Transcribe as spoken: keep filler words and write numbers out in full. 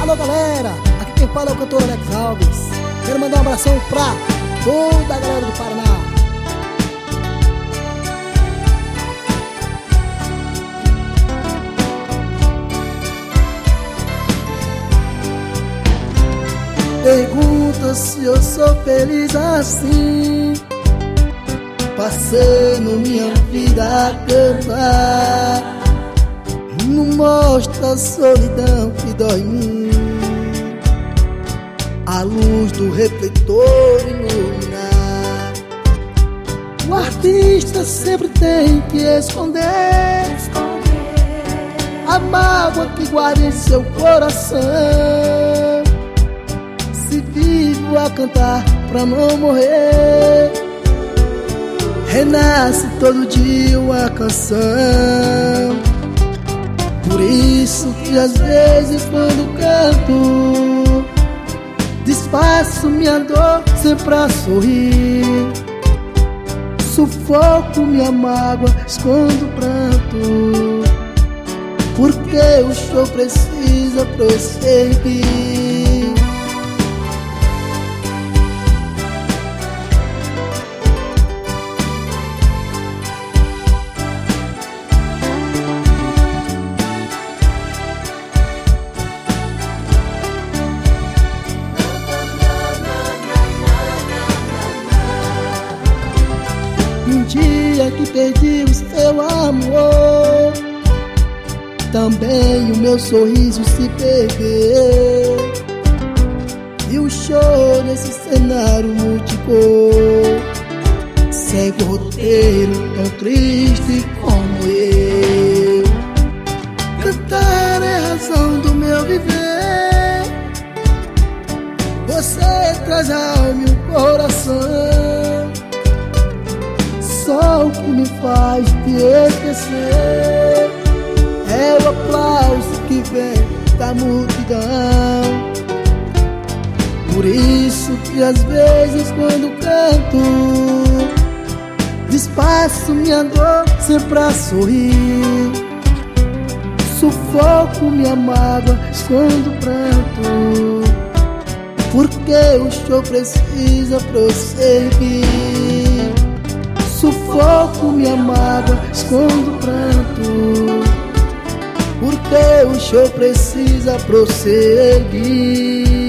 Alô galera, aqui quem fala é o cantor Alex Alves. Quero mandar um abração pra toda a galera do Paraná. Pergunta se eu sou feliz assim, passando minha vida a cantar. Não mostra a solidão que dói em mim, a luz do refletor iluminar. O artista sempre tem que esconder a mágoa que guarda em seu coração. Se vivo a cantar pra não morrer, renasce todo dia uma canção. Por isso que às vezes quando canto, disfarço minha dor sempre pra sorrir. Sufoco minha mágoa, escondo o pranto, porque o show precisa prosseguir. Um dia que perdi o seu amor, também o meu sorriso se perdeu, e o show nesse cenário multicor, segue o roteiro tão triste como eu. Cantar é a razão do meu viver, você traz a alma e o coração. Só o que me faz te esquecer é o aplauso que vem da multidão. Por isso que às vezes quando canto, disfarço minha dor sempre pra sorrir. Sufoco minha mágoa, escondo o pranto, porque o show precisa prosseguir. Sufoco minha mágoa, escondo o pranto, porque o show precisa prosseguir.